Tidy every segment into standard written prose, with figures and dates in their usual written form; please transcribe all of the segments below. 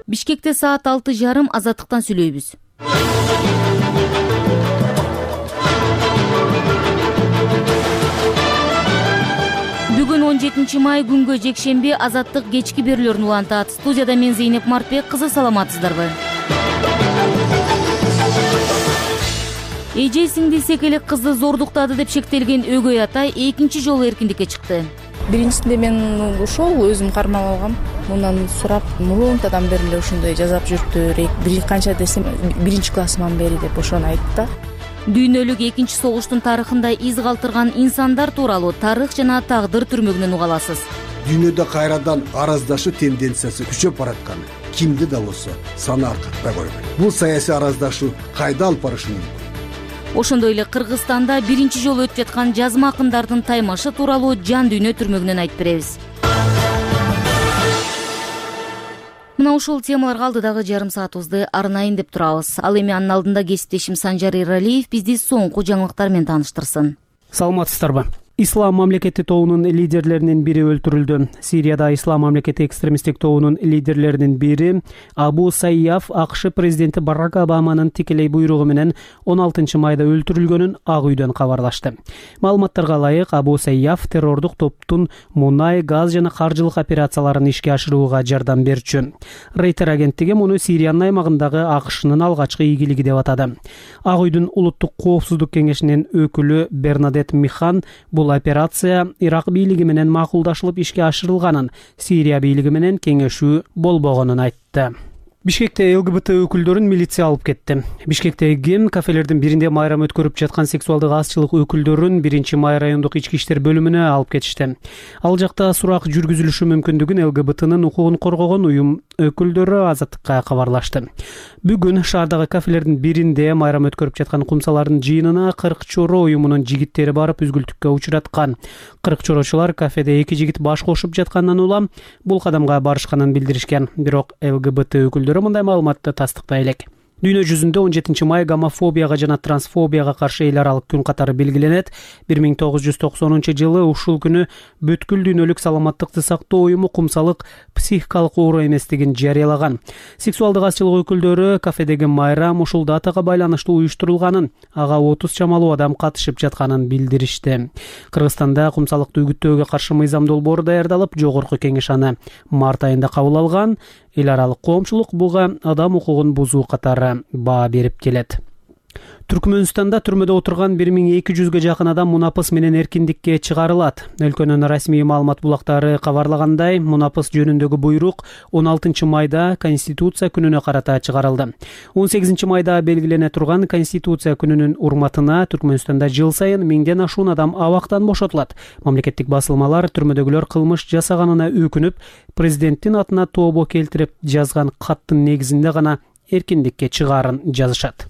Бишкекте саат 6:30 Азаттыктан сүйлөйбүз. Бүгүн 17 май күнгө жекшемби Азаттык кечки берүүлөрүн улантат. Студияда мен Зейнеп Мартбек кызы, саламатсыздарбы? Эже сиңдиси элек кызды зордуктады деп шектелген өгөй атай экинчи жолу эркиндикке чыкты. Биринчисинде мен ошол өзүм кармап алгам. Мындан сурап, мурунтадан бери эле ушундай жазап жүрүптүр. Бир канча десем, 1-классыман бери деп ошону айтты да. Дүйнөлүк экинчи согуштун тарыхында из калтырган инсандар тууралуу тарых жана тагдыр түрмөгүнөн уга аласыз. Дүйнөдө кайрадан араздашуу тенденциясы күчөп баратканы кимди да болсо саны аркатпай койбойт. Бул саясий араздашуу кайда алып барышы мүмкүн? Ошондой эле Кыргызстанда биринчи жолу өтүп жаткан жазма акындардын таймашы тууралуу жан дүйнө түрмөгүнөн айтып беребиз. Мына ушул темаларга алдыдагы жарым саатыбызды арнайын деп турабыз. Ал эми анын алдында кесиптешим Санжар Эралиев бизди соңку жаңылыктар менен тааныштырсын. Саламатсыздарбы? Ислам мамлекети тобунун лидерлеринин бири өлтүрүлдү. Сирияда Ислам мамлекети экстремисттик тобунун лидерлеринин бири Абу Сайяф АКШ президенти Барак Обаманын тикелей буйругу менен 16 майда өлтүрүлгөнүн Ак үйдөн кабарлашты. Маалыматтарга ылайык, Абу Сайяф террордук топтун мунай, газ жана каржылык операцияларын ишке ашырууга жардам берчү. Рейтер агенттиги муну Сириянын аймагындагы АКШнын алгачкы ийгилиги деп атады. Ак үйдүн улуттук коопсуздук кеңешинин өкүлү Бернадет Михан бул операция Ирак бийлиги менен макулдашылып ишке ашырылганын, Сирия бийлиги менен кеңешүү болбогонун айтты. Бишкекте ЛГБТ өкүлдөрүн милиция алып кетти. Бишкектеги кафелердин биринде майрам өткөрүп жаткан сексуалдык азчылык өкүлдөрүн 1-май райондук ички иштер бөлүмүнө алып кетишти. Ал жакта сурак жүргүзүлүшү мүмкүндүгүн ЛГБТнын укугун коргогон уюм өкүлдөрү Азаттыкка кабарлашты. Бүгүн шаардагы кафелердин биринде майрам өткөрүп жаткан кумсалардын жыйынына 40 чоро уюмунун жигиттери барып үзгүлтүккө учураткан. 40 чорочулар кафеде 2 жигит баш кошуп жаткандан улам бул кадамга барышканын билдиришкен. Бирок ЛГБТ өкүлдөрү мындай маалыматты тастыкпай элек. Дүйнө жүзүндө 17 май гомофобияга жана трансфобияга каршы эл аралык күн катары белгиленет. 1990 жылы ушул күнү бүткүл дүйнөлүк саламаттыкты сактоо уюму кумсалык психикалык оору эместигин жарыялаган. Сексуалдык азчылык өкүлдөрү кафедеги майрам ушул датага байланыштуу уюштурулганын, ага 30 чамалуу адам катышып жатканын билдиришти. Кыргызстанда кумсалыкты үгүттөөгө каршы мыйзам долбоору даярдалып, жогорку кеңеш аны март айында кабыл алган. Эл аралык коомчулук буга адам укугун бузуу катары баа берип келет. Түркмөнстанда түрмөдө отурган 1200ге жакын адам мунапыс менен эркиндикке чыгарылат. Өлкөнүн расмий маалымат булактары кабарлагандай, мунапыс жөнүндөгү буйрук 16 майда Конституция күнүнө карата чыгарылды. 18 майда белгилене турган Конституция күнүнүн урматына Түркмөнстанда жыл сайын 1000ден ашуун адам абактан бошотулат. Мамлекеттик басылмалар түрмөдөгүлөр кылмыш жасаганына өкүнүп, президенттин атына тообо келтирип жазган каттын негизинде гана эркиндикке чыгаарын жазышат.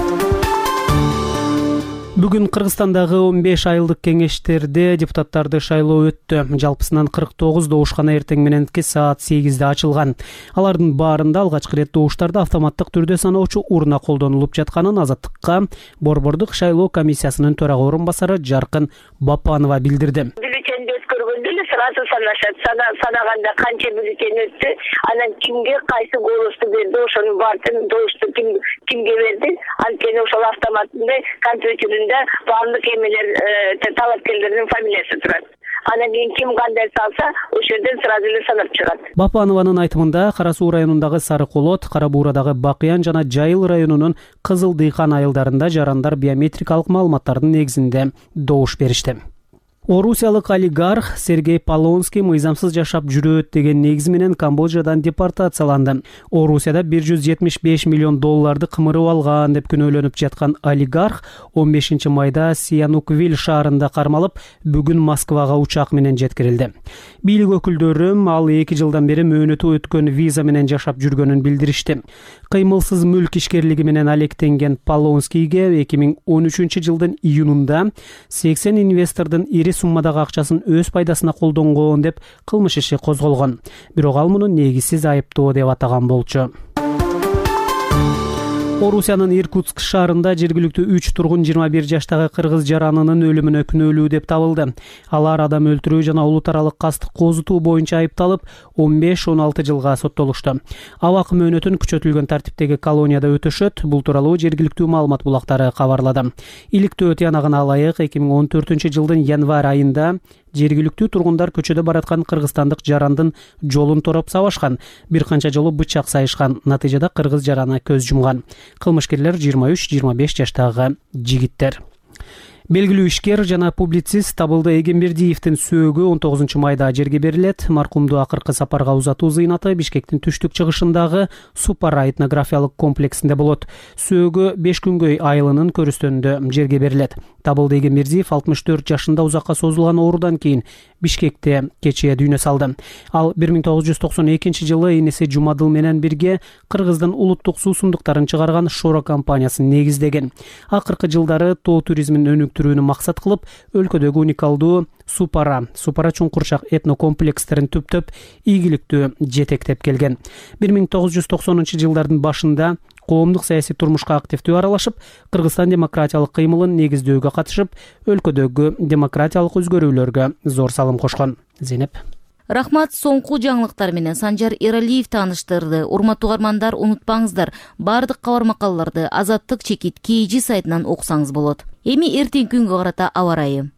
Бүгүн Кыргызстандагы 15 айылдык кеңештерде депутаттарды шайлоо өттү. Жалпысынан 49 добушкана эртең мененки саат 8де ачылган. Алардын баарында алгачкы рет добуштарды автоматтык түрдө саноочу урна колдонулуп жатканын Азаттыкка Борбордук шайлоо комиссиясынын төрага орун басары Жаркын Бапанова билдирди. Сразу санашат, санаганда канча бюллетень өттү, анан кимге кайсы голосту берди, ошонун баардыгын добушту кимге берди, анткени ошол автоматында компьютеринде баардык эмелер талапкерлердин фамилиясы турат. Анан кийин ким кандай салса, ошол жерден сразу эле санап чыгат. Бапанованын айтымында Кара Суу районундагы Сары Колот, Кара Буурадагы Бакыян жана Жайыл районунун Кызыл Дыйкан айылдарында жарандар биометрикалык маалыматтардын негизинде добуш беришти. Орусиялык олигарх Сергей Полонский мыйзамсыз жашап жүрөт деген негиз менен Камбоджадан депортацияланды. Орусияда 175 миллион долларды кымырып алган деп күнөөлөнүп жаткан олигарх 15 майда Сиянуквиль шаарында кармалып, бүгүн Москвага учак менен жеткирилди. Бийлик өкүлдөрү ал 2 жылдан бери мөөнөтү өткөн виза менен жашап жүргөнүн билдиришти. Кыймылсыз мүлк ишкерлиги менен алектенген Полонскийге 2013 жылдын июнунда 80 инвестордун ири суммадагы акчасын өз пайдасына колдонгон деп кылмыш иши козголгон. Бирок ал муну негизсиз айыптоо деп атаган болчу. Орусиянын Иркутск шаарында жергиликтүү 3 тургун 21 жаштагы кыргыз жаранынын өлүмүнө күнөөлүү деп табылды. Алар адам өлтүрүү жана улут аралык кастык козутуу боюнча айыпталып, 15-16 жылга соттолушту. Абак мөөнөтүн күчөтүлгөн тартиптеги колонияда өтөшөт. Бул тууралуу жергиликтүү маалымат булактары кабарлады. Иликтөө тыянагына ылайык 2014 жылдын январь айында жергиликтүү тургундар көчөдө бараткан кыргызстандык жарандын жолун тороп сабашкан, бир канча жолу бычак сайышкан. Натыйжада кыргыз жараны көз жумган. Кылмышкерлер 23-25 жаштагы жигиттер. Белгилүү ишкер жана публицист Табылды Эгембердиевдин сөөгү 19 майда жерге берилет. Маркумду акыркы сапарга узатуу зыйнаты Бишкектин түштүк чыгышындагы Супара этнографиялык комплексинде болот. Сөөгү 5 күнгөй айылынын көрүстөнүндө жерге берилет. Табылды Эгембердиев 64 жашында узакка созулган оорудан кийин Бишкекте кечээ дүйнө салды. Ал 1992 жылы энеси Жумадыл менен бирге Кыргыздын улуттук суусундуктарын чыгарган Шора компаниясын негиздеген. Акыркы жылдары тоо туризмин өнүктүрүүнү максат кылып, өлкөдөгү уникалдуу Супара чуңкурчак этнокомплекстерин түптөп, ийгиликтүү жетектеп келген. 1990 жылдардын башында коомдук саясий турмушка активдүү аралашып, Кыргызстан демократиялык кыймылын негиздөөгө катышып, өлкөдөгү демократиялык өзгөрүүлөргө зор салым кошкон. Зейнеп. Рахмат, соңку жаңылыктар менен Санжар Эралиев тааныштырды. Урматтуу угармандар, унутпаңыздар, бардык кабар макалаларды Азаттык чекит KG сайтынан окусаңыз болот. Эми эртең күнгө карата аба ырайы.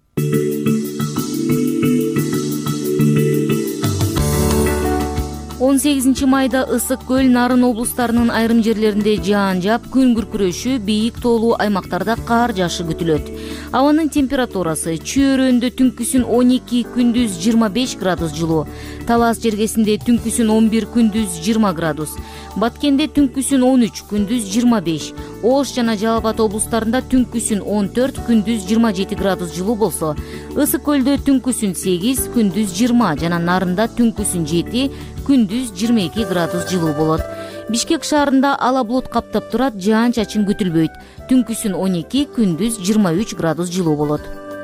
18 майда Ысык көл, Нарын облустарынын айрым жерлеринде жаан жаап, күн күркүрөшү, бийик тоолуу аймактарда кар жаашы күтүлөт. Абанын температурасы чөйрөндө түнкүсүн 12, күндүз 25 градус жылуу. Талас жергесинде түнкүсүн 11, күндүз 20 градус. Баткенде түнкүсүн 13, күндүз 25. Ош жана Жалал Абад облустарында түнкүсүн 14, күндүз 27 градус жылуу болсо, Ысык көлдө түнкүсүн 8, күндүз 20 жана Нарында түнкүсүн 7, күндүз 22 градус жылуу болот. Бишкек шаарында ала булут каптап турат, жаан чачын күтүлбөйт. Түнкүсүн 12, күндүз 23 градус жылуу болот.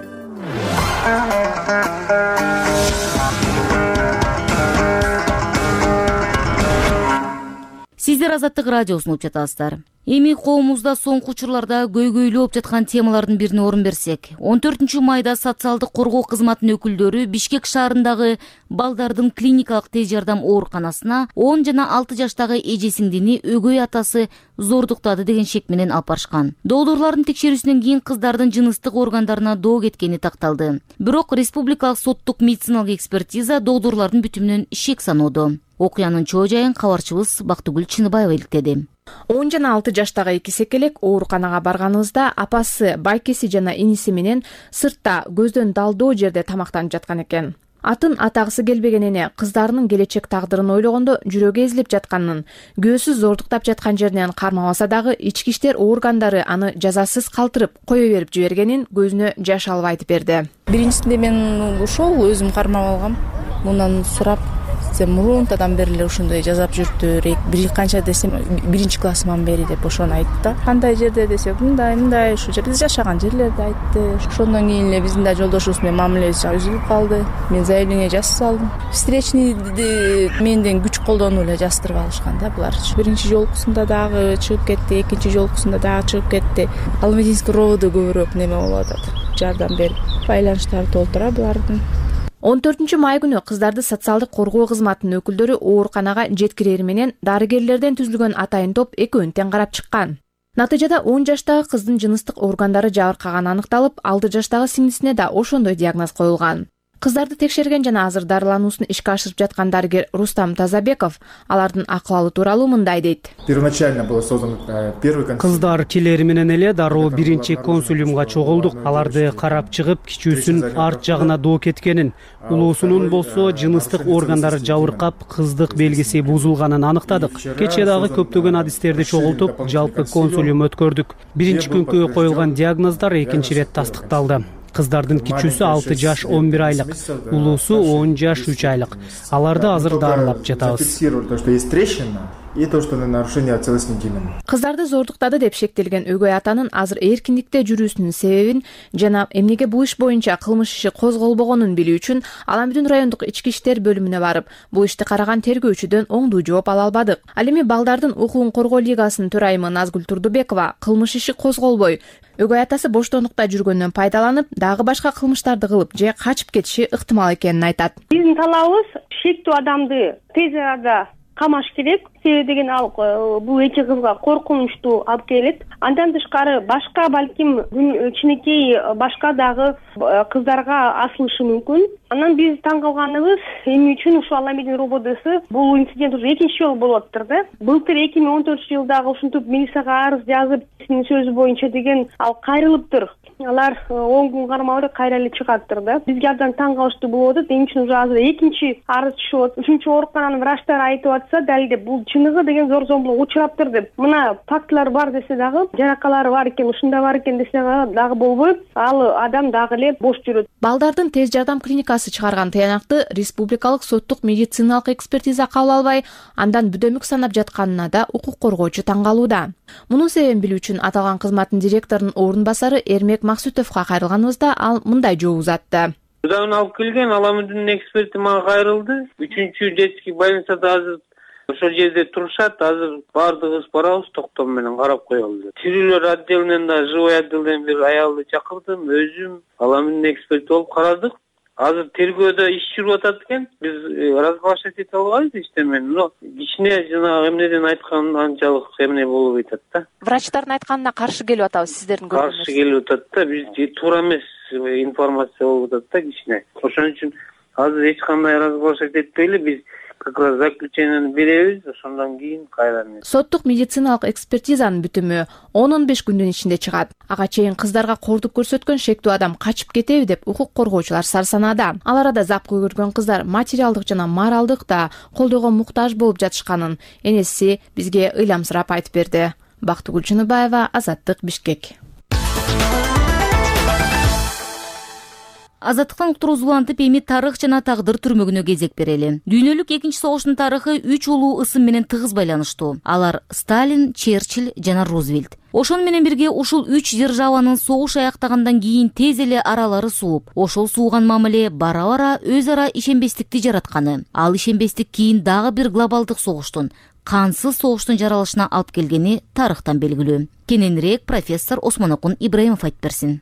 Сиздер Азаттык радиосун угуп жатасыздар. Эми коомубузда соңку учурларда көйгөйлүү болуп жаткан темалардын бирине орун берсек, 14 майда социалдык коргоо кызматынын өкүлдөрү Бишкек шаарындагы балдардын клиникалык тез жардам ооруканасына 10 жана 6 жаштагы эжесиңдини өгөй атасы зордуктады деген шек менен алып барышкан. Доодурлардын текшерүүсүнөн кийин кыздардын жыныстык органдарына доо кеткени такталды. Бирок республикалык соттук медициналык экспертиза доодурлардын бүтүмүнөн шек саноодо. Окуянын чоо жайын кабарчыбыз Бактыгүл Чыныбаева иликтеди. 10 жана 6 жаштагы эки секелек ооруканага барганыбызда апасы, байкеси жана иниси менен сыртта көздөн далдоо жерде тамактанып жаткан экен. Атын атагысы келбеген эне кыздарынын келечек тагдырын ойлогондо жүрөгү эзилип жатканын, күйөөсү зордуктап жаткан жеринен кармабаса дагы ички иштер органдары аны жазасыз калтырып кое берип жибергенин көзүнө жаш алып айтып берди. Биринчисинде мен ошол өзүм кармап алгам. Мундан сурап, сен мурунтадан бери эле ушундай жазап жүрүптүр, бир канча десем 1-классыман бери деп ошону айтты. Кандай жерде десек, мындай ушу жерде жашаган жерлерди айтты. Ошондон кийин эле биздин да жолдошубуз менен мамилебиз үзүлүп калды. Мен заявление жазып салдым. Встречный менден күч колдонуп эле жаздырып алышкан да булар. Биринчи жолкусунда дагы чыгып кетти, экинчи жолкусунда дагы чыгып кетти. Алматинский роводу көбүрөөк неме болуп атат. Жардам берип, байланыштары толтура булардын. 14 май күнү кыздарды социалдык коргоо кызматынын өкүлдөрү ооруканага жеткирери менен дарыгерлерден түзүлгөн атайын топ экөөнү тең карап чыккан. Натыйжада 10 жаштагы кыздын жыныстык органдары жабыркаганы аныкталып, 6 жаштагы сиңдисине да ошондой диагноз коюлган. Кыздарды текшерген жана азыр дарылануусун ишке ашырып жаткан дарыгер Рустам Тазабеков алардын акыбалы тууралуу мындай дейт. Первоначально было создано первый консилиум. Кыздар келери менен эле дароо биринчи консилиумга чогулдук. Аларды карап чыгып, кичүүсүн арт жагына доо кеткенин, улуусунун болсо жыныстык органдары жабыркап, кыздык белгиси бузулганын аныктадык. Кечээ дагы көптөгөн адистерди чогултуп, жалпы консилиум өткөрдүк. Биринчи күnkү коюлган диагноздар экинчи ирет тастыкталды. Кыздардын кичүүсү 6 жаш 11 айлык, улуусу 10 жаш 3 айлык. Аларды азыр дарылап жатабыз. и то, что нарушение целостности именно. Кыздарды зордуктады деп шектелген өгөй атанын азыр эркиндикте жүрүүсүнүн себебин жана эмнеге бул иш боюнча кылмыш иши козголбогонун билүү үчүн Аламүдүн райондук ички иштер бөлүмүнө барып, бул ишти караган тергөөчүдөн оңдуу жооп ала албадык. Ал эми балдардын укугун коргоо лигасынын төрайымы Назгүл Турдубекова кылмыш иши козголбой, өгөй атасы боштондукта жүргөндөн пайдаланып, дагы башка кылмыштарды кылып же качып кетиши ыктымал экенин айтат. Биздин талабыбыз шектүү адамды тез арада камаш керек. Себеби деген ал бул эки кызга коркунучтуу алып келет. Андан тышкары башка балким кичинекей башка дагы кыздарга асылышы мүмкүн. Анан биз таң калганыбыз эми үчүн ушул Аламүдүн РОБДсы бул инцидент уже экинчи жолу болуп атыптыр да. Былтыр 2014-жылдагы ушинтип милицияга арыз жазып, синин сөзү боюнча деген ал кайрылыптыр. Алар 10 күн кармалып кайра эле чыгаттыр да. Бизге абдан таң калыштуу болуп атат. Эми үчүн уже азыр экинчи арыз чыгып, 3-үчү оорукананын врачтары айтып атса, далилдеп бул чыныгы деген зор зомбулук учураптыр деп. Мына фактылар бар десе дагы, жаракалары бар экен, ушунда бар экен десе дагы болбой, ал адам дагы эле бош жүрөт. Балдардын тез жардам клиникасы чыгарган таянакты республикалык соттук медициналык экспертиза кабыл албай, андан бүдөмүк санап жатканына да укук коргоочу таң калууда. Мунун себебин билүү үчүн аталган кызматтын директорунун орун басары Эрмек Максутовго кайрылганыбызда ал мындай жооп узатты. Будагын алып келген Аламүдүн эксперти мага кайрылды. 3-чү детский больницада азыр ошол жерде турушат. Азыр баардыгыбыз барабыз, токтом менен карап коелу деп. Тирүүлөр отделинен да живой отделден бир аялды чакырдым, өзүм Аламүдүн эксперти болуп карадык. Азыр тергөөдө иш жүрүп атат экен. Биз разглашать эте албайбыз иштемени, но кичине жанагы эмнеден айткан анчалык эмне болуп атат да. Врачтардын айтканына каршы келип атабыз сиздердин көргөнүңүз. Каршы келип атат да, биз туура эмес информация болуп атат да кичине. Ошон үчүн азыр эч кандай разглашать этпейли, биз как раз заключениени беребиз, ошондон кийин кайра. Соттук медициналык экспертизанын бүтүмү 10-15 күндүн ичинде чыгат. Ага чейин кыздарга кордук көрсөткөн шектүү адам качып кетеби деп укук коргоочулар сарсанада. Ал арада запкы көргөн кыздар материалдык жана моралдык да колдоого муктаж болуп жатышканын энеси бизге ыйламсырап айтып берди. Бактыгүл Чыныбаева, Азаттык, Бишкек. Азаттыктан уктуруу улантып, эми тарых жана тагдыр түрмөгүнө кезек берели. Дүйнөлүк экинчи согуштун тарыхы 3 улуу ысым менен тыгыз байланыштуу. Алар Сталин, Черчилль жана Рузвельт. Ошон менен бирге ушул 3 державанын согуш аяктагандан кийин тез эле аралары сууп, ошол сууган мамиле бара-бара өз ара ишенбестикти жаратканы. Ал ишенбестик кийин дагы бир глобалдык согуштун, кансыз согуштун жаралышына алып келгени тарыхтан белгилүү. Кененирээк профессор Осмонокун Ибраимов айтып берсин.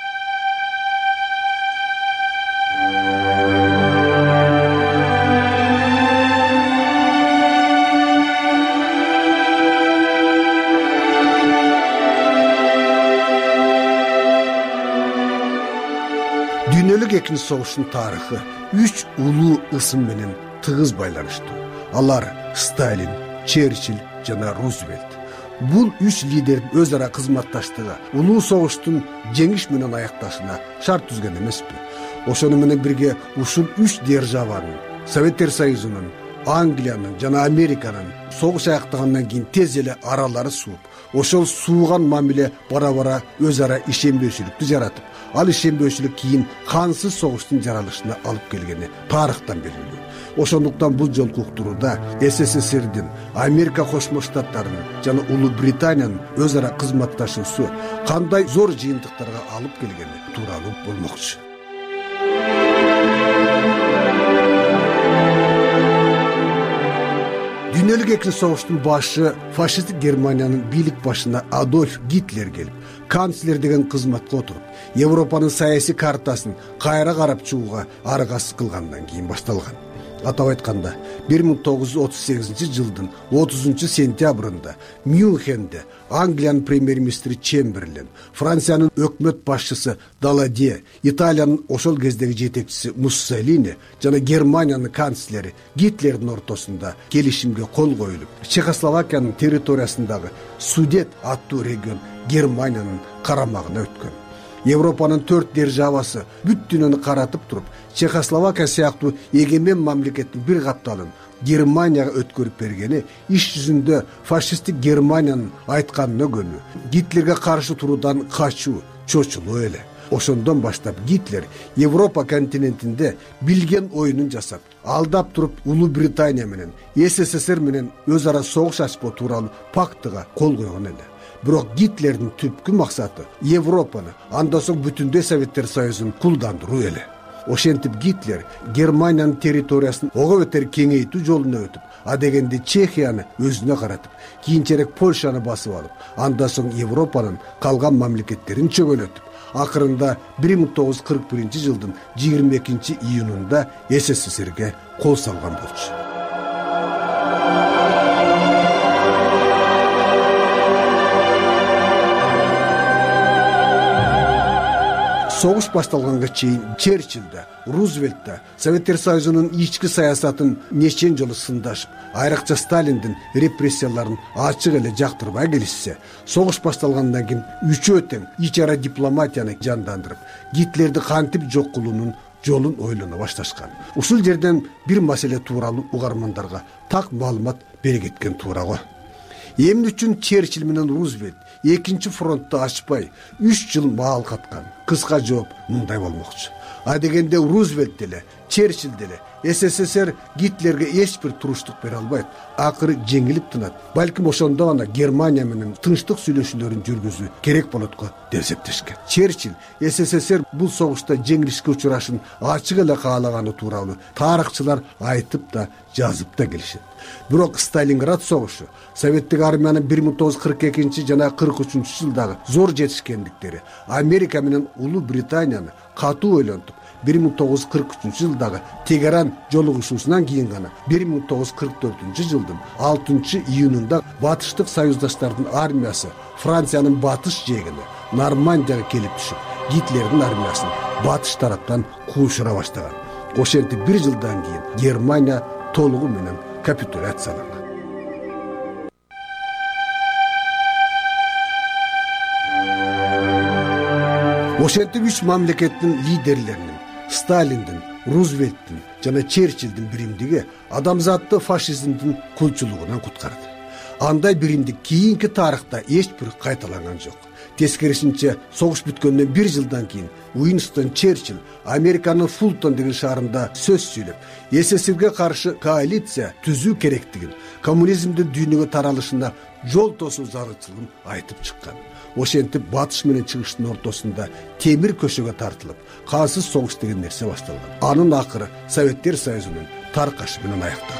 Дүйнөлүк экинчи согуштун тарыхы 3 улуу ысым менен тыгыз байланыштуу. Алар Сталин, Черчилль жана Рузвельт. Бул 3 лидердин өз ара кызматташтыгы улуу согуштун жеңиш менен аякташына шарт түзгөн эмеспи? Ошону менен бирге ушул 3 державанын, Советтер Союзунун, Англиянын жана Американын согуш аяктагандан кийин тез эле аралары сууп, ошол сууган мамиле бара-бара өз ара ишенбөөчүлүктү жаратып, ал ишенбөөчүлүк кийин кансыз согуштун жаралышына алып келгени тарыхтан белгилүү. Ошондуктан бул жолку уктурууда СССРдин, Америка Кошмо Штаттарынын жана Улуу Британиянын өз ара кызматташуусу кандай зор жыйынтыктарга алып келгени тууралуу болмокчу. Дүйнөлүк экинчи согуштун башы фашисттик Германиянын бийлик башына Адольф Гитлер келип, канцлер деген кызматка отуруп, Европанын саясий картасын кайра карап чыгууга аргасыз кылгандан кийин башталган. Атап айтканда, 1938 жылдын 30 сентябрында Мюнхенде Англиянын премьер-министри Чемберлен, Франциянын өкмөт башчысы Даладье, Италиянын ошол кездеги жетекчиси Муссолини жана Германиянын канцлери Гитлердин ортосунда келишимге кол коюлуп, Чехословакиянын территориясындагы Судет аттуу регион Германиянын карамагына өткөн. Европанын 4 державасы бүт дүйнөнү каратып туруп, Чехословакия сыяктуу эгемен мамлекеттин бир капталын Германияга өткөрүп бергени иш жүзүндө фашисттик Германиянын айтканына көнүү, Гитлерге каршы туруудан качуу, чочулуу эле. Ошондон баштап Гитлер Европа континентинде билген оюнун жасап, алдап туруп Улуу Британия менен СССР менен өз ара согуш ачпоо тууралуу пактыга кол койгон эле. Бирок Гитлердин түпкү максаты Европаны, андан соң бүтүндөй Советтер Союзун кулдандыруу эле. Ошентип Гитлер Германиянын территориясын ого бетер кеңейтүү жолуна өтүп, адегенде Чехияны өзүнө каратып, кийинчерээк Польшаны басып алып, андан соң Европанын калган мамлекеттерин чөгөлөтүп, акырында 1941-жылдын 22-июнунда СССРге кол салган болчу. Согуш башталганга чейин Черчилль да, Рузвельт да Советтер Союзунун ички саясатын нечен жолу сындашып, айрыкча Сталиндин репрессияларын ачык эле жактырбай келишсе, согуш башталгандан кийин үчөө тең ич ара дипломатияны жандандырып, Гитлерди кантип жок кылуунун жолун ойлоно башташкан. Ушул жерден бир маселе тууралуу угармандарга так маалымат бере кеткен туура го. Эмне үчүн Черчилль менен Рузвельт экинчи фронтту ачпай 3 жыл маал каткан? Кыска жооп мындай болмокчу. Адегенде Рузвельт деле, Черчилль деле СССР Гитлерге эч бир туруштук бере албайт. Акыры жеңилип тынат. Балким ошондо гана Германия менен тынчтык сүйлөшүүлөрүн жүргүзүү керек болот го деп эсептешкен. Черчилль СССР бул согушта жеңилишке учурашын ачык эле каалаганы тууралуу тарыхчылар айтып да жазып да келишет. Бирок Сталинград согушу Советтик армиянын 1942 жана 43-жылдагы зор жетишкендиктери Америка менен Улуу Британияны катуу ойлонтуп 1943-жылдагы Тегеран жолугушуусунан кийин гана 1944-жылдын 6-июнунда батыштык союздаштардын армиясы Франциянын батыш жээгине Нормандияга келип түшүп, Гитлердин армиясын батыш тараптан куушура баштаган. Ошентип 1 жылдан кийин Германия толугу менен капитуляцияланган. Ошентип 3 мамлекеттин лидерлеринин Сталиндин, Рузвельттин жана Черчиллдин биримдиги адамзатты фашизмдин кулчулугунан куткарды. Андай биримдик кийинки тарыхта эч бир кайталанган жок. Тескерисинче, согуш бүткөндөн 1 жылдан кийин Уинстон Черчилль Американын Фултон деген шаарында сөз сүйлөп, СССРге каршы коалиция түзүү керектигин, коммунизмдин дүйнөгө таралышына жол тосуу зарылчылыгын айтып чыккан. Ошентип батыш менен чыгыштын ортосунда темир көшөгө тартылып, кансыз согуш деген нерсе башталган. Анын акыры Советтер Союзунун таркашы менен аякталган.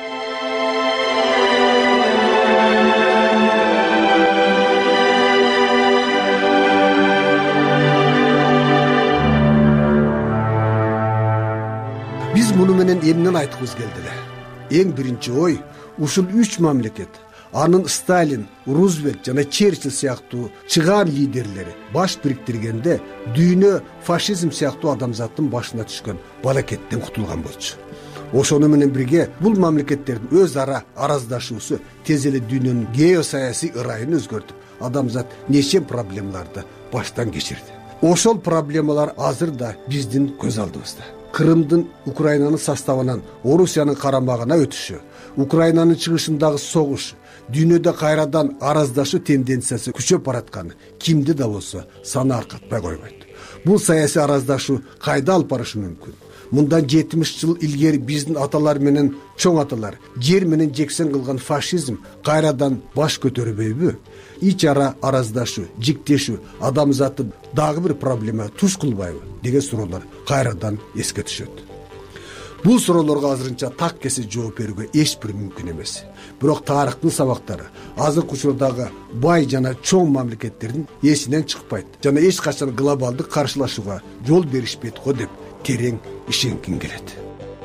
Биз муну менен эмнени айткыбыз келди эле? Эң биринчи ой, ушул 3 мамлекет, анын Сталин, Рузвельт жана Черчилль сыяктуу чыгаан лидерлери баш бириктиргенде дүйнө фашизм сыяктуу адамзаттын башына түшкөн балакеттен кутулган болчу. Ошону менен бирге бул мамлекеттердин өз ара араздашуусу тез эле дүйнөнүн геосаясий ырайын өзгөртүп, адамзат нече проблемаларды баштан кечирди. Ошол проблемалар азыр да биздин көз алдыбызда. Крымдын Украинанын составынан Орусиянын карамагына өтүшү, Украинанын чыгышындагы согуш, дүйнөдө кайрадан араздашуу тенденциясы күчөп баратканы кимди да болсо саны аркатпай койбойт. Бул саясий араздашуу кайда алып барышы мүмкүн? Мындан 70 жыл илгери биздин аталар менен чоң аталар жер менен жексен кылган фашизм кайрадан баш көтөрбөйбү? Ич ара араздашуу, жиктешүү адамзатты дагы бир проблема туш кылбайбы деген суроолор кайрадан эске түшөт. Бул суроолорго азырынча так кесе жооп берүүгө эч бир мүмкүн эмес. Бирок тарыхтын сабактары азыркы учурдагы бай жана чоң мамлекеттердин эсинен чыкпайт жана эч качан глобалдык каршылашууга жол беришпейт го деп терең ишенгим келет.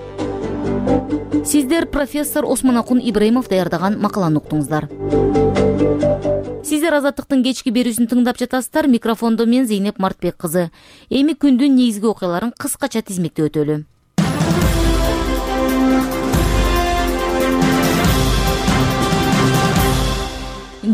Сиздер профессор Осмонакун Ибраимов даярдаган макаланы уктуңуздар. Сиздер Азаттыктын кечки берүүсүн тыңдап жатасыздар. Микрофондо мен Зейнеп Мартбек кызы. Эми күндүн негизги окуяларын кыскача тизмектеп өтөлү.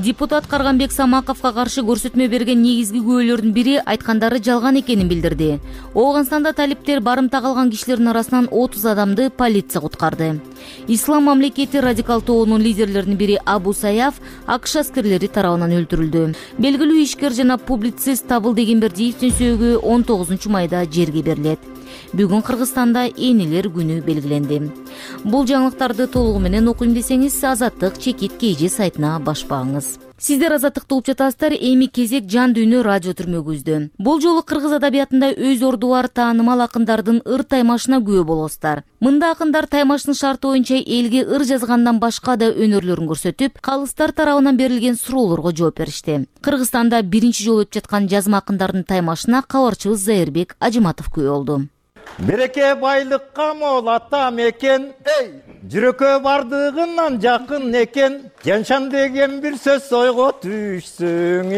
Депутат Карганбек Самаковго каршы көрсөтмө берген негизги күбөлөрдүн бири айткандары жалган экенин билдирди. Ооганстанда талиптер барымта калган кишилердин арасынан 30 адамды полиция куткарды. Ислам мамлекети радикал тобунун лидерлеринин бири Абу Саяф АКШ аскерлери тарабынан өлтүрүлдү. Белгилүү ишкер жана публицист Табыл Дегенбердиевдин сөөгү 19 майда жерге берилет. Бүгүн Кыргызстанда Энелер күнү белгиленди. Бул жаңылыктарды толугу менен окуйм десеңиз, Азаттык чекит KG сайтына башпаңыз. Сиздер Азаттыкты угуп жатасыздар. Эми кезек Жан дүйнө радио түрмөгүбүздө. Бул жолу кыргыз адабиятында өз орду бар таанымал акындардын ыр таймашына күбө болосуздар. Мында акындар таймаштын шарты боюнча элге ыр жазгандан башка да өнөрлөрүн көрсөтүп, калыстар тарабынан берилген суроолорго жооп беришти. Кыргызстанда биринчи жолу өтүп жаткан жазма акындардын таймашына кабарчыбыз Зайырбек Ажыматов күбө болду. Береке байлыкка мол атам экен, жүрөккө бардыгынан жакын экен, Жаншан деген бир сөз ойго түшсүң,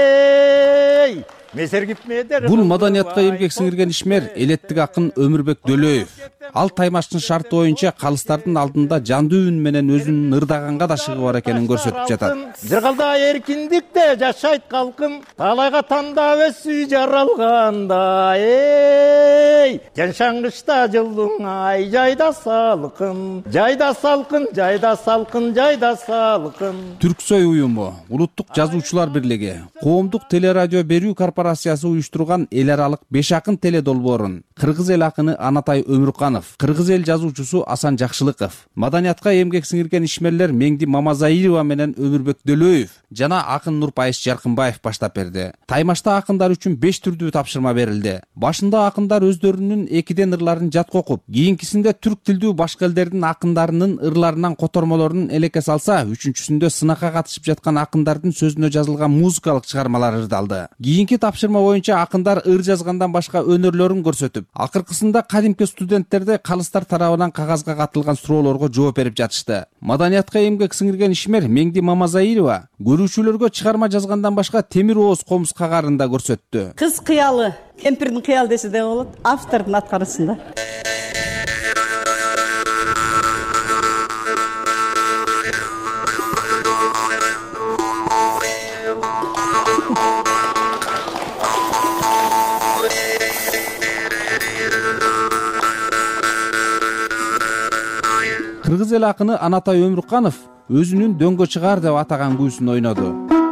Бул маданиятка эмгек сиңирген ишмер элеттик акын Өмүрбек Дөлөев. Ал таймаштын шарты боюнча калыстардын алдында жандуу үн менен өзүнүн ырдаганга да шыгы бар экенин көрсөтүп жатат. Жыргалда эркиндикте жашайт калкым, талайга тандап өссүй жаралганда, Жаншаңгычта жылдың ай жайда салкын, жайда салкын, жайда салкын, жайда салкын. Түрксой уюму, Улуттук жазуучулар бирлиги, Коомдук телерадио берүү корпорациясы уюштурган эл аралык 5 акын теле долбоорун кыргыз эл акыны Анатай Өмүрканов, кыргыз эл жазуучусу Асан Жакшылыков, маданиятка эмгек сиңирген ишмерлер Меңди Мамазаирова менен Өмүрбек Дөлөев жана акын Нурпайыш Жаркынбаев баштап берди. Таймашта акындар үчүн 5 түрдүү тапшырма берилди. Башында акындар өздөрүнүн экиден ырларын жатка окуп, кийинкисинде түрк тилдүү башка элдердин акындарынын ырларынан котормолорун элекке салса, үчүнчүсүндө сынакка катышып жаткан акындардын сөзүнө жазылган музыкалык чыгармалар ырдалды. Кийинки тапшырма боюнча акындар ыр жазгандан башка өнөрлөрүн көрсөтүп, акыркысында кадимки студенттерде калыстар тарабынан кагазга катылган суроолорго жооп берип жатышты. Маданиятка эмгек сиңирген ишмер Меңди Мамазаирова көрүүчүлөргө чыгарма жазгандан башка темир ооз комуз кагарын да көрсөттү. Кыз кыялы, кемпирдин кыялы десе де болот, автордун аткарысында. Кыргыз эл акыны Анатай Өмүрканов өзүнүн дөңгө чыгаар деп атаган күүсүн ойноду.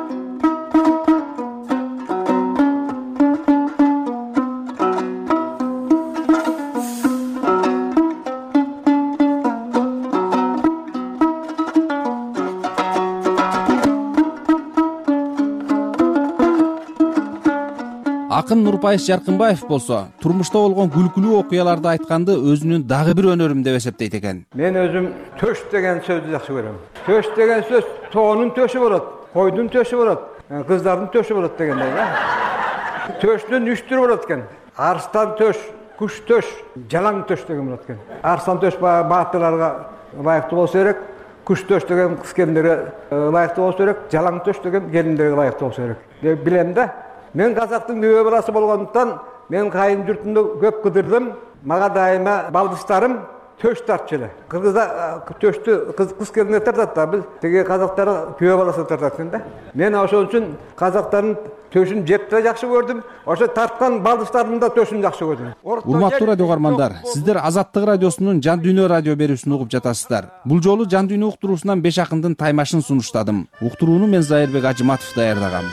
Акын Нурпайыш Жаркынбаев болсо, турмушта болгон күлкүлүү окуяларды айтканды өзүнүн дагы бир өнөрүм деп эсептейт экен. Мен өзүм төш деген сөздү жакшы көрөм. Төш деген сөз тоонун төшү болот, койдун төшү болот, кыздардын төшү болот дегендей, Төштүн 3 түрү болот экен. Арстан төш, куш төш, жалаң төш деген болот экен. Арстан төш баатырларга ылайыктуу болсо керек, куш төш деген кыз келиндерге ылайыктуу болсо керек, жалаң төш деген келиндерге ылайыктуу болсо керек деп билем да. Мен казактын күбө баласы болгондуктан мен кайын журтунда көп кыдырдым. Мага дайыма балдыштарым төш тартчу эле. Кыргызда төштү кыз келиндер тартат да, биз тиги казактар күбө баласы тартат экен да. Мен ошон үчүн казактардын төшүн жеп да жакшы көрдүм. Ошо тарткан балдыштардын да төшүн жакшы көрдүм. Урматтуу радио угармандар, сиздер Азаттык радиосунун Жан дүйнө радио берүүсүн угуп жатасыздар. Бул жолу Жан дүйнө уктуруусунан 5 акындын таймашын сунуштадым. Уктурууну мен Зайырбек Ажыматов даярдагам.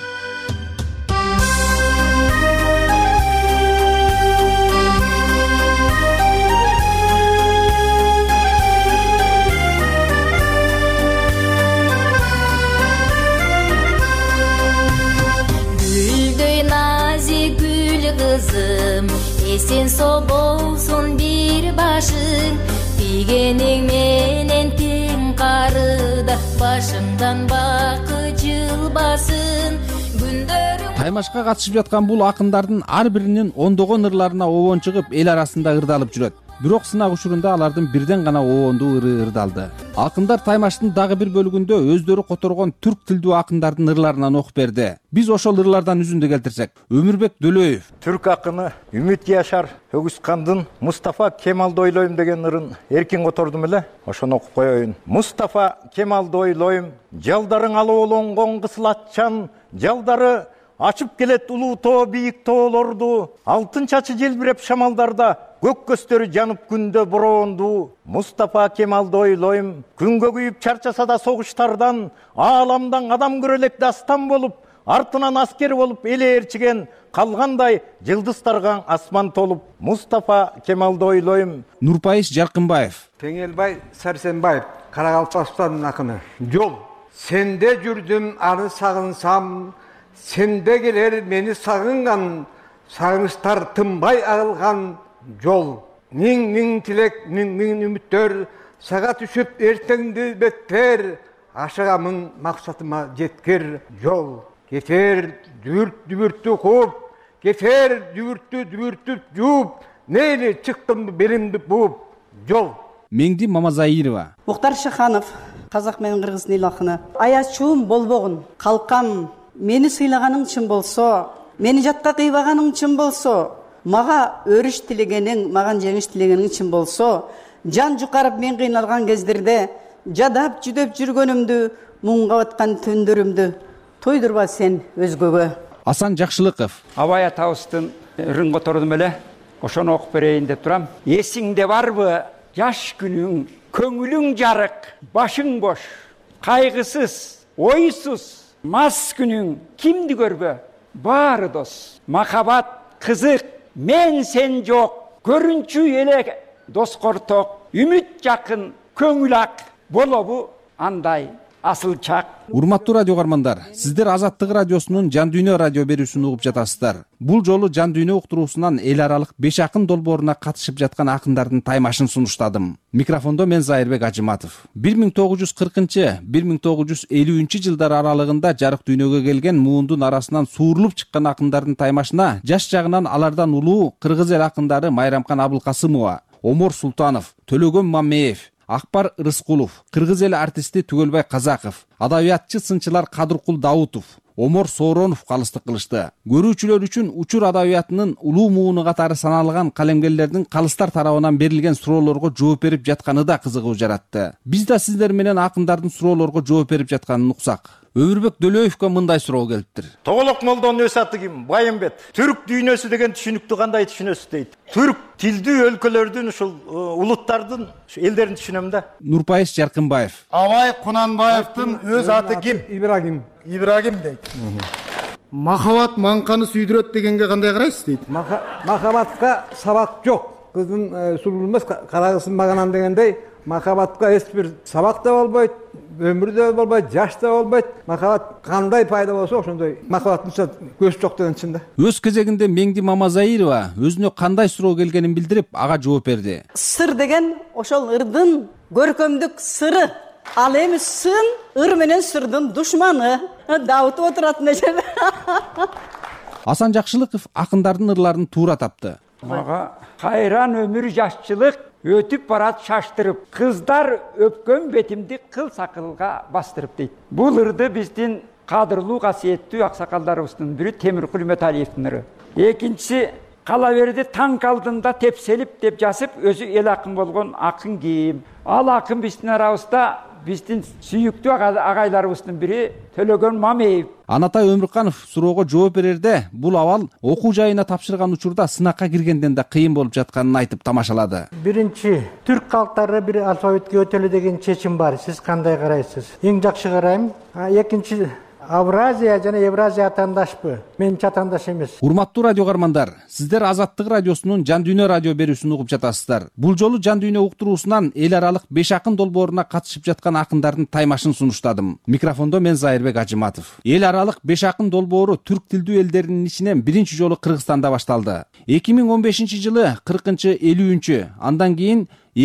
Эсен сол болсун бир башың, дегениң менен тең карыда, башыңдан бакы жылбасын. Таймашка катышып жаткан бул акындардын ар биринин ондогон ырларына обон чыгып, эл арасында ырдалып жүрөт. бирок сынак учурунда алардын бирден гана обондуу ыры ырдалды. Акындар таймаштын дагы бир бөлүгүндө өздөрү которгон түрк тилдүү акындардын ырларынан окуп берди. Биз ошол ырлардан үзүндү келтирсек. Өмүрбек Дөлөев. Түрк акыны Үмүт Яшар Өгүскандын Мустафа Кемалды ойлойм деген ырын эркин котордум эле. Ошону окуп коеюн. Мустафа Кемалды ойлойм, жалдарың алоолонгон кысыл атчан, жалдары ачып келет улуу тоо бийик тоолорду, алтын чачы желбиреп шамалдарда, көк көстөрү жанып күндө бороондуу. Мустафа Кемалды ойлойм, күнгө күйүп чарчаса да согуштардан, ааламдан адам көрө элек дастан болуп, артынан аскер болуп эле ээрчиген, калгандай жылдыздарга асман толуп. Мустафа Кемалды ойлойм. Нурпайыш Жаркынбаев. Теңелбай Сарсенбаев, Карагалпакстандын акыны. Жол. Сенде жүрдүм, аны сагынсам, сенде келер мени сагынган, сагынычтар тынбай агылган жол. Миң тилек, миң үмүттөр, сага түшүп эртеңди беттер, ашыгамын максатыма жеткер жол. Кетер дүбүрттү кууп, кетер дүбүрттү жууп, мейли чыктым белимди бууп жол. Меңди Мамазайырова. Мухтар Шаханов, казак менен кыргыздын эл акыны. Аячуум болбогун, калкам, мени сыйлаганың чын болсо, мени жатка кыйбаганың чын болсо, мага өрүш тилегениң, маган жеңиш тилегениң чын болсо, жан жукарып мен кыйналган кездерде, жадап жүдөп жүргөнүмдү, муңга баткан түндөрүмдү тойдурба сен өзгөгө. Асан Жакшылыков. Абай атабыздын ырын котордум эле, ошону окуп берейин деп турам. Эсиңде барбы жаш күнүң, көңүлүң жарык, башың бош, кайгысыз, ойсуз, мас күнүң, кимди көрбө, баары дос. Махабат кызык, мен сен жок, көрүнчү эле доскорток, үмүт жакын, көңүл ак, болобу андай асыл чак. Урматтуу радио угармандар, сиздер Азаттык радиосунун Жан Дүйнө радио берүүсүн угуп жатасыздар. Бул жолу Жан Дүйнө уктуруусунан эл аралык 5 акын долбооруна катышып жаткан акындардын таймашын сунуштадым. Микрофондо мен Зайырбек Ажыматов. 1940-1950 жылдар аралыгында жарык дүйнөгө келген муундун арасынан суурулуп чыккан акындардын таймашына жаш жагынан алардан улуу кыргыз эл акындары Майрамкан Абылкасымова, Омор Султанов, Төлөгөн Мамеев, Акбар Рыскулов, кыргыз эл артисти Түгөлбай Казаков, адабиятчы сынчылар Кадыркул Даутов, Омор Сооронов калыстык кылышты. Көрүүчүлөр үчүн учур адабиятынын улуу мууну катары саналган калемгерлердин калыстар тарабынан берилген суроолорго жооп берип жатканы да кызыгуу жаратты. Биз да сиздер менен акындардын суроолорго жооп берип жатканын уксак. Өмүрбек Дөлөевгө мындай суроо келиптир. Тоголок молдонун өз аты ким? Байымбет. Түрк дүйнөсү деген түшүнүктү кандай түшүнөсүз дейт. Түрк тилдүү өлкөлөрдүн ушул улуттардын элдерин түшүнөм да. Нурпайыш Жаркынбаев. Абай Кунанбаевдин өз аты ким? Ибрагим дейт. Махабат маңканы сүйдүрөт дегенге кандай карайсыз дейт. Махабатка сабак жок. Кыздын сулуу эмес, кара кыздын маганан дегендей, махабатка эч бир сабак да болбойт, өмүр да болбойт, жаш да болбойт. Махабат кандай пайда болсо ошондой махабаттын көз жок деген чын да. Өз кезегинде Меңди Мамазайырова өзүнө кандай суроо келгенин билдирип, ага жооп берди. Сыр деген ошол ырдын көркөмдүк сыры. Ал эми сын ыр менен сырдын душманы. Даутуп отурат нече. Асан Жакшылыков акындардын ырларын туура тапты. Мага кайран өмүр жашчылык өтүп барат шаштырып, кыздар өпкөн бетимди кыл сакылга бастырып дейт. Бул ырды биздин кадырлуу касиеттүү аксакалдарыбыздын бири Темиркул Үмөталиевдин ыры. Экинчиси кала берди танк алдында тепселип деп жазып, өзү эл акын болгон акын ким. Ал акын биздин арабызда биздин сүйүктүү агайларыбыздын бири Төлөгөн Мамеев. Анатай Өмүрканов суроого жооп берерде бул абал окуу жайына тапшырган учурда сынакка киргенден да кыйын болуп жатканын айтып тамашалады. Биринчи, түрк калктары бир алфавитке өтөлү деген чечим бар. Сиз кандай карайсыз? Эң жакшы карайм. Экинчи, Авразия жана Евразия атаандашпы? Менчи атаандаш эмес. Урматтуу радио угармандар, сиздер Азаттык радиосунун Жан Дүйнө радио берүүсүн угуп жатасыздар. Бул жолу Жан Дүйнө уктуруусунан эл аралык 5 акын долбооруна катышып жаткан акындардын таймашын сунуштадым. Микрофондо мен Зайырбек Ажыматов. Эл аралык 5 акын долбоору түрк тилдүү элдердин ичинен биринчи жолу Кыргызстанда башталды. 2015-жылы 40-50, андан кийин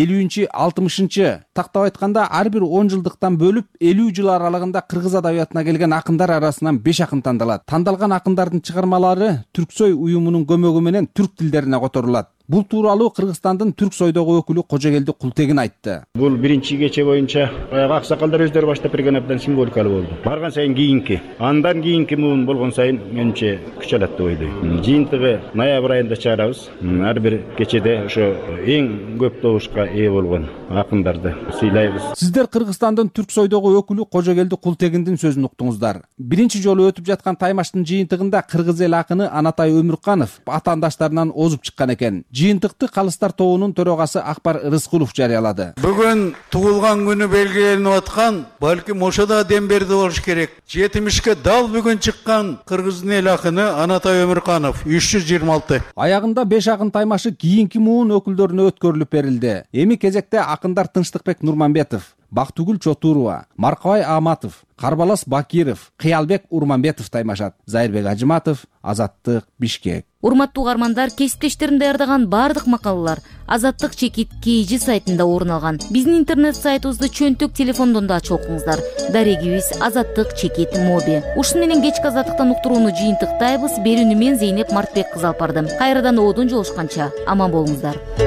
50-60, тактап айтканда ар бир 10 жылдыктан бөлүп 50 жыл аралыгында кыргыз адабиятына келген акындар арасынан 5 акын тандалат. Тандалган акындардын чыгармалары Түрксой уюмунун көмөгү менен түрк тилдерине которулат. Бул тууралуу Кыргызстандын Түрк Сойдогу өкүлү Кожогелди Култегин айтты. Бул биринчи кече боюнча аксакалдар өздөрү баштап берген абдан символикалуу болду. Барган сайын кийинки, андан кийинки муун болгон сайын менимче күч алат деп ойлойм. Жыйынтыгы ноябрь айында чыгарабыз. Ар бир кечеде ошо эң көп добушка ээ болгон акындарды сыйлайбыз. Сиздер Кыргызстандын Түрк Сойдогу өкүлү Кожогелди Култегиндин сөзүн уктуңуздар. Биринчи жолу өтүп жаткан таймаштын жыйынтыгында кыргыз эл акыны Анатай Өмүрканов атаандаштарынан озуп чыккан экен. Жыйынтыкты Калыстар тобунун төрагасы Акбар Рыскулов жарыялады. Бүгүн туулган күнү белгиленип аткан, балким ошо да дем берди болуш керек. 70-ке дал бүгүн чыккан кыргыздын эл акыны Анатай Өмүрканов 326. Аягында 5 акын таймашы кийинки муун өкүлдөрүнө өткөрүлүп берилди. Эми кезекте акындар Тынчтыкбек Нурманбетов, Бактыгүл Чотурова, Маркабай Аматов, Карбалас Бакиров, Кыялбек Урманбетов таймашат. Зайырбек Ажыматов, Азаттык, Бишкек. Урматтуу угармандар, кесиптештерим даярдаган бардык макалалар Азаттык чекит KG сайтында орун алган. Биздин интернет сайтыбызды чөнтөк телефондон да ачып окуңуздар. Дарегибиз Азаттык чекит моби. Ушуну менен кечки азаттыктан уктурууну жыйынтыктайбыз. Берүүнү мен Зейнеп Мартбек кызы алып бардым. Кайрадан оодон жолушканча аман болуңуздар.